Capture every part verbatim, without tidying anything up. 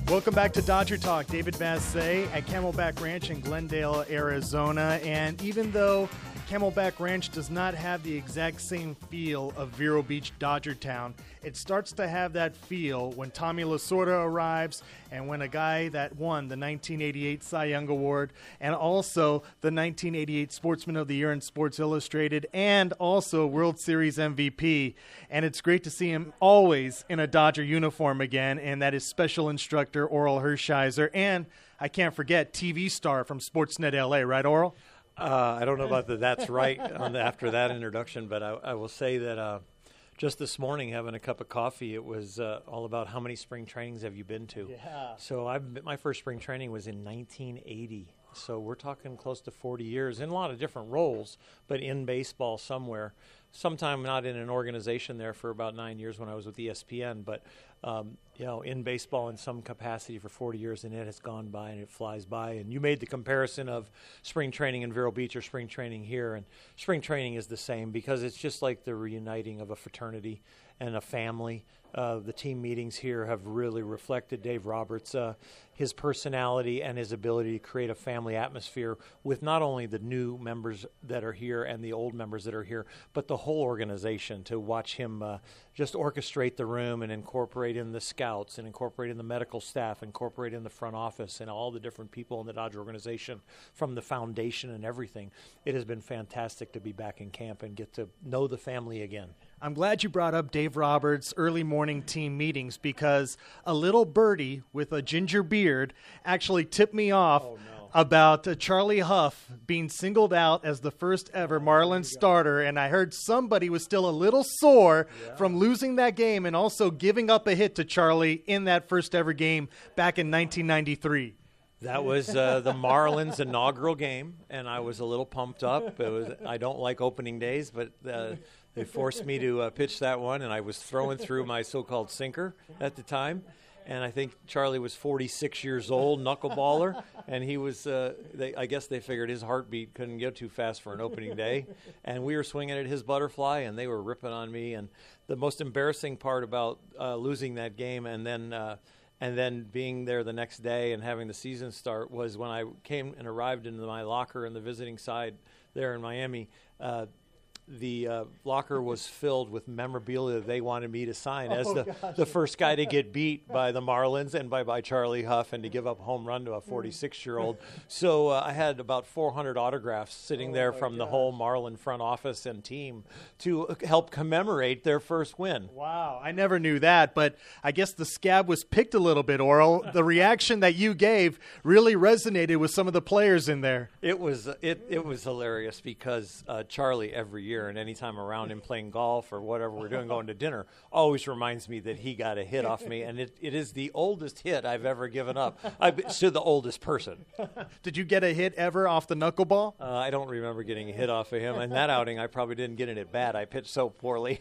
Welcome back to Dodger Talk. David Vassay at Camelback Ranch in Glendale, Arizona. And even though Camelback Ranch does not have the exact same feel of Vero Beach, Dodgertown, it starts to have that feel when Tommy Lasorda arrives and when a guy that won the nineteen eighty-eight Cy Young Award and also the nineteen eighty-eight Sportsman of the Year in Sports Illustrated and also World Series M V P. And it's great to see him always in a Dodger uniform again, and that is special instructor Oral Hershiser. And I can't forget T V star from Sportsnet L A, right, Oral? Uh, I don't know about the that's right on the, after that introduction, but I, I will say that uh, just this morning having a cup of coffee, it was uh, all about how many spring trainings have you been to. Yeah. So I've, my first spring training was in nineteen eighty. So we're talking close to forty years in a lot of different roles, but in baseball somewhere. Sometime not in an organization there for about nine years when I was with E S P N, but um, you know, in baseball in some capacity for forty years, and it has gone by and it flies by. And you made the comparison of spring training in Vero Beach or spring training here, and spring training is the same because it's just like the reuniting of a fraternity and a family. Uh, the team meetings here have really reflected Dave Roberts, uh, his personality and his ability to create a family atmosphere with not only the new members that are here and the old members that are here, but the whole organization. To watch him uh, just orchestrate the room and incorporate in the scouts and incorporate in the medical staff, incorporate in the front office and all the different people in the Dodger organization from the foundation and everything. It has been fantastic to be back in camp and get to know the family again. I'm glad you brought up Dave Roberts' early morning team meetings because a little birdie with a ginger beard actually tipped me off Oh, no. about uh, Charlie Huff being singled out as the first ever Marlins starter, and I heard somebody was still a little sore Yeah. from losing that game and also giving up a hit to Charlie in that first ever game back in nineteen ninety-three. That was uh, the Marlins' inaugural game, and I was a little pumped up. It was, I don't like opening days, but uh, they forced me to uh, pitch that one, and I was throwing through my so-called sinker at the time. And I think Charlie was forty-six years old, knuckleballer, and he was, uh, they, I guess they figured his heartbeat couldn't go too fast for an opening day. And we were swinging at his butterfly, and they were ripping on me. And the most embarrassing part about uh, losing that game and then uh, and then being there the next day and having the season start was when I came and arrived into my locker in the visiting side there in Miami. Uh, the uh, locker was filled with memorabilia they wanted me to sign as Oh, the, gosh. the first guy to get beat by the Marlins and by, by Charlie Huff and to give up a home run to a forty-six-year-old. So uh, I had about four hundred autographs sitting Oh, there my from the gosh. whole Marlin front office and team to help commemorate their first win. Wow, I never knew that, but I guess the scab was picked a little bit, Oral. The reaction that you gave really resonated with some of the players in there. It was it, it was hilarious because uh, Charlie every year and anytime around him playing golf or whatever we're doing, going to dinner, always reminds me that he got a hit off me, and it, it is the oldest hit I've ever given up. I've been to the oldest person. Did you get a hit ever off the knuckleball? Uh, I don't remember getting a hit off of him. In that outing, I probably didn't get it at bat. I pitched so poorly.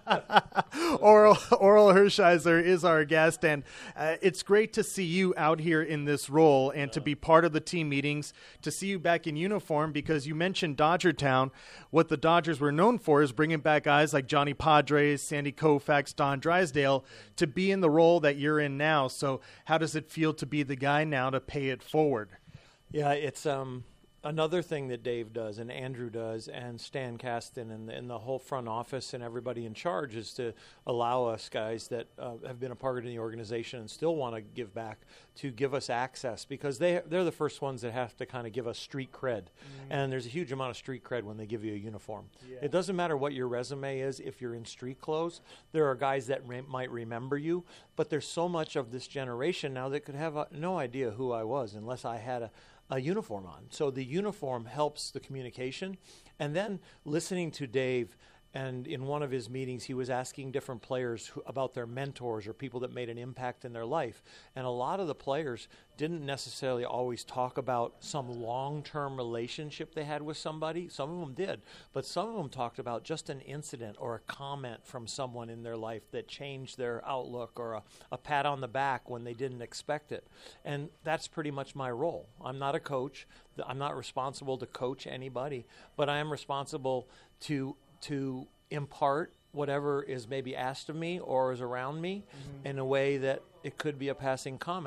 Oral, Oral Hershiser is our guest, and uh, it's great to see you out here in this role and to be part of the team meetings, to see you back in uniform because you mentioned Dodgertown. What the Dodgers were known for is bringing back guys like Johnny Padres, Sandy Koufax, Don Drysdale to be in the role that you're in now. So how does it feel to be the guy now to pay it forward? Yeah, it's um, another thing that Dave does and Andrew does and Stan Kasten and, and the whole front office and everybody in charge is to allow us guys that uh, have been a part of the organization and still want to give back to give us access because they, they're the first ones that have to kind of give us street cred. Mm-hmm. And there's a huge amount of street cred when they give you a uniform. Yeah. It doesn't matter what your resume is. If you're in street clothes, there are guys that re- might remember you, but there's so much of this generation now that could have a, no idea who I was unless I had a a uniform on. So the uniform helps the communication. And then listening to Dave, and in one of his meetings, he was asking different players who, about their mentors or people that made an impact in their life. And a lot of the players didn't necessarily always talk about some long-term relationship they had with somebody. Some of them did. But some of them talked about just an incident or a comment from someone in their life that changed their outlook or a, a pat on the back when they didn't expect it. And that's pretty much my role. I'm not a coach. I'm not responsible to coach anybody, but I am responsible to to impart whatever is maybe asked of me or is around me mm-hmm. in a way that it could be a passing comment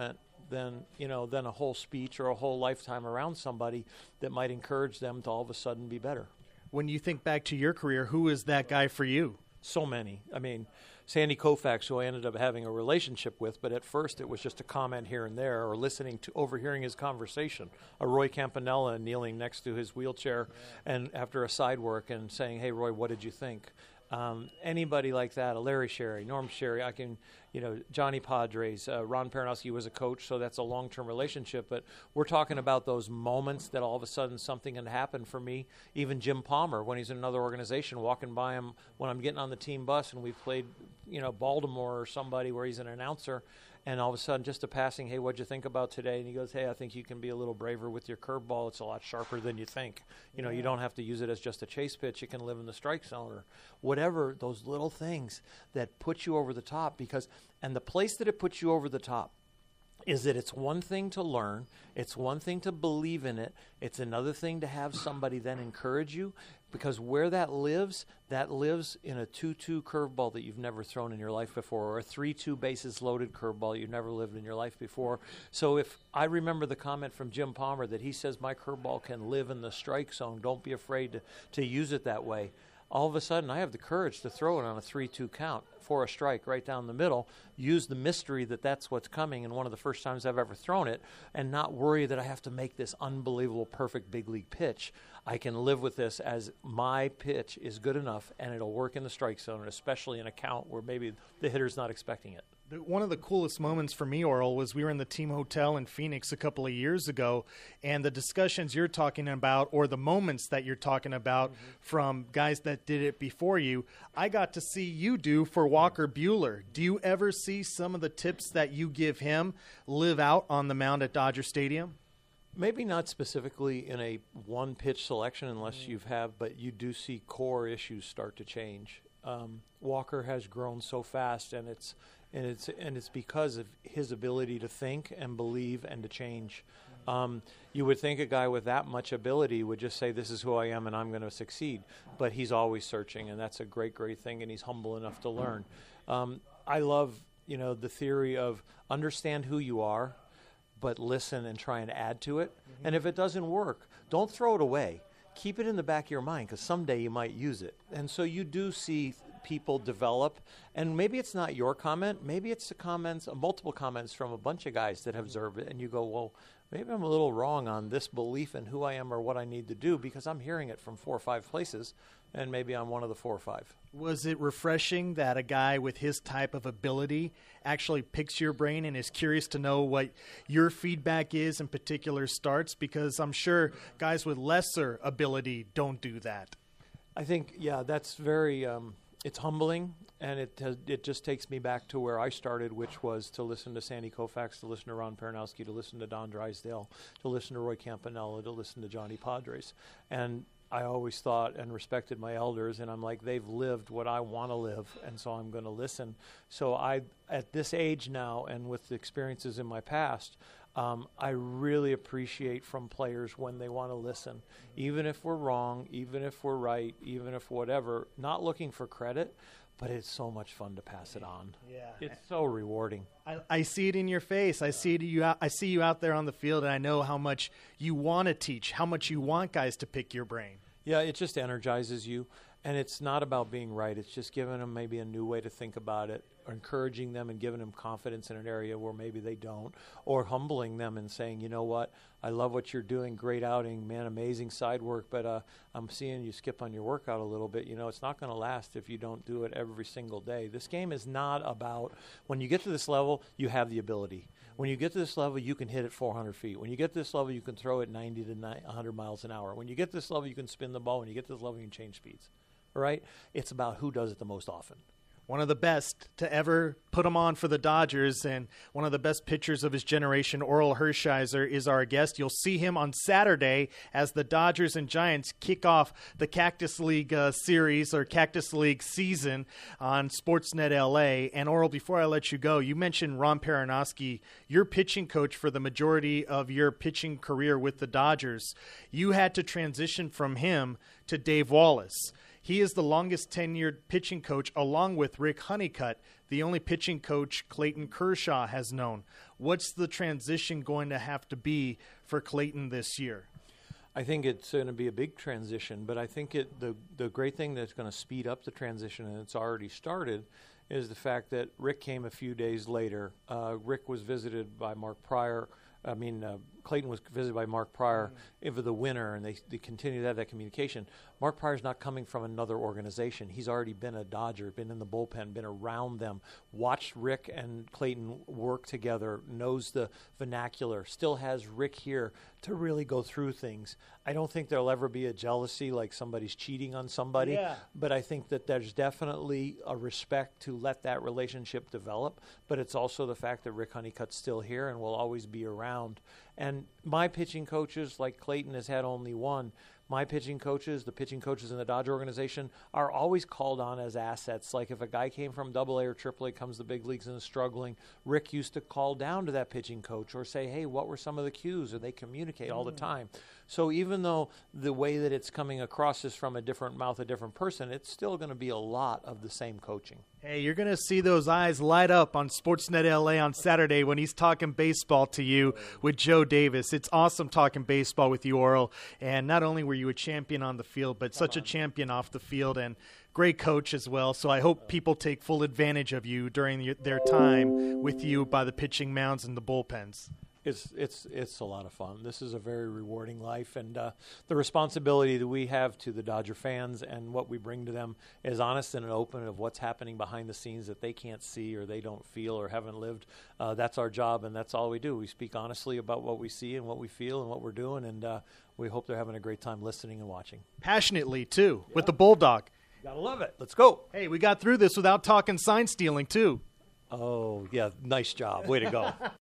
than, you know, than a whole speech or a whole lifetime around somebody that might encourage them to all of a sudden be better. When you think back to your career, who is that guy for you? So many. I mean, Sandy Koufax, who I ended up having a relationship with, but at first it was just a comment here and there, or listening to, overhearing his conversation. A Roy Campanella kneeling next to his wheelchair yeah. and after a side work and saying, "Hey, Roy, what did you think?" Um, anybody like that, a Larry Sherry, Norm Sherry, I can, you know, Johnny Padres, uh, Ron Peranowski was a coach, so that's a long-term relationship. But we're talking about those moments that all of a sudden something can happen for me. Even Jim Palmer, when he's in another organization, walking by him when I'm getting on the team bus and we've played, you know, Baltimore or somebody where he's an announcer, and all of a sudden just a passing, "Hey, what'd you think about today?" And he goes, "Hey, I think you can be a little braver with your curveball. It's a lot sharper than you think. You know, yeah. you don't have to use it as just a chase pitch. You can live in the strike zone," or whatever, those little things that put you over the top. Because, and the place that it puts you over the top is that it's one thing to learn, it's one thing to believe in it, it's another thing to have somebody then encourage you, because where that lives, that lives in a two two curveball that you've never thrown in your life before, or a three two bases loaded curveball you've never lived in your life before. So if I remember the comment from Jim Palmer that he says, "My curveball can live in the strike zone, don't be afraid to, to use it that way." All of a sudden, I have the courage to throw it on a three two count for a strike right down the middle, use the mystery that that's what's coming, and one of the first times I've ever thrown it, and not worry that I have to make this unbelievable, perfect big league pitch. I can live with this as my pitch is good enough, and it'll work in the strike zone, and especially in a count where maybe the hitter's not expecting it. One of the coolest moments for me, Orel, was we were in the team hotel in Phoenix a couple of years ago, and the discussions you're talking about, or the moments that you're talking about mm-hmm. from guys that did it before you, I got to see you do for Walker Buehler. Do you ever see some of the tips that you give him live out on the mound at Dodger Stadium? Maybe not specifically in a one-pitch selection unless mm-hmm. you've have, but you do see core issues start to change. Um, Walker has grown so fast, and it's and it's and it's because of his ability to think and believe and to change. Um, you would think a guy with that much ability would just say, "This is who I am, and I'm going to succeed." But he's always searching, and that's a great, great thing. And he's humble enough to learn. Um, I love, you know, the theory of understand who you are, but listen and try and add to it. Mm-hmm. And if it doesn't work, don't throw it away. Keep it in the back of your mind, because someday you might use it. And so you do see people develop, and maybe it's not your comment, maybe it's the comments, uh, multiple comments from a bunch of guys that have observed it, and you go, well, maybe I'm a little wrong on this belief in who I am or what I need to do, because I'm hearing it from four or five places, and maybe I'm one of the four or five. Was it refreshing that a guy with his type of ability actually picks your brain and is curious to know what your feedback is in particular starts? Because I'm sure guys with lesser ability don't do that. I think, yeah, that's very um, – it's humbling, and it has, it just takes me back to where I started, which was to listen to Sandy Koufax, to listen to Ron Peranowski, to listen to Don Drysdale, to listen to Roy Campanella, to listen to Johnny Padres. And I always thought and respected my elders, and I'm like, they've lived what I want to live, and so I'm going to listen. So I, at this age now, and with the experiences in my past, um, I really appreciate from players when they want to listen, even if we're wrong, even if we're right, even if whatever, not looking for credit, but it's so much fun to pass it on. Yeah. It's so rewarding. I, I see it in your face. I see it you out, I see you out there on the field, and I know how much you want to teach, how much you want guys to pick your brain. Yeah, it just energizes you, and it's not about being right. It's just giving them maybe a new way to think about it, or encouraging them and giving them confidence in an area where maybe they don't, or humbling them and saying, you know what, I love what you're doing, great outing, man, amazing side work, but uh, I'm seeing you skip on your workout a little bit. You know, it's not going to last if you don't do it every single day. This game is not about, when you get to this level, you have the ability. When you get to this level, you can hit it four hundred feet. When you get to this level, you can throw it ninety to one hundred miles an hour. When you get to this level, you can spin the ball. When you get to this level, you can change speeds. All right? It's about who does it the most often. One of the best to ever put him on for the Dodgers, and one of the best pitchers of his generation, Orel Hershiser, is our guest. You'll see him on Saturday as the Dodgers and Giants kick off the Cactus League uh, series or Cactus League season on Sportsnet L A. And Orel, before I let you go, you mentioned Ron Peranowski, your pitching coach for the majority of your pitching career with the Dodgers. You had to transition from him to Dave Wallace. He is the longest tenured pitching coach, along with Rick Honeycutt, the only pitching coach Clayton Kershaw has known. What's the transition going to have to be for Clayton this year? I think it's going to be a big transition, but I think it the the great thing that's going to speed up the transition, and it's already started, is the fact that Rick came a few days later. Uh, Rick was visited by Mark Pryor. I mean, uh, Clayton was visited by Mark Pryor mm-hmm. over the winter, and they, they continue to have that communication. Mark Pryor's not coming from another organization. He's already been a Dodger, been in the bullpen, been around them, watched Rick and Clayton work together, knows the vernacular, still has Rick here to really go through things. I don't think there'll ever be a jealousy like somebody's cheating on somebody, yeah. but I think that there's definitely a respect to let that relationship develop, but it's also the fact that Rick Honeycutt's still here and will always be around. And my pitching coaches, like Clayton has had only one, my pitching coaches, the pitching coaches in the Dodger organization, are always called on as assets. Like if a guy came from double A or triple A, comes to the big leagues and is struggling, Rick used to call down to that pitching coach or say, hey, what were some of the cues? Or they communicate all the time. So even though the way that it's coming across is from a different mouth, a different person, it's still going to be a lot of the same coaching. Hey, you're going to see those eyes light up on Sportsnet L A on Saturday when he's talking baseball to you with Joe Davis. It's awesome talking baseball with you, Orel. And not only were you a champion on the field, but such a champion off the field and great coach as well. So I hope people take full advantage of you during their time with you by the pitching mounds and the bullpens. It's it's it's a lot of fun. This is a very rewarding life, and uh, the responsibility that we have to the Dodger fans and what we bring to them is honest and open of what's happening behind the scenes that they can't see or they don't feel or haven't lived. Uh, that's our job, and that's all we do. We speak honestly about what we see and what we feel and what we're doing, and uh, we hope they're having a great time listening and watching. Passionately, too, yeah. With the Bulldog. Gotta love it. Let's go. Hey, we got through this without talking sign stealing, too. Oh, yeah, nice job. Way to go.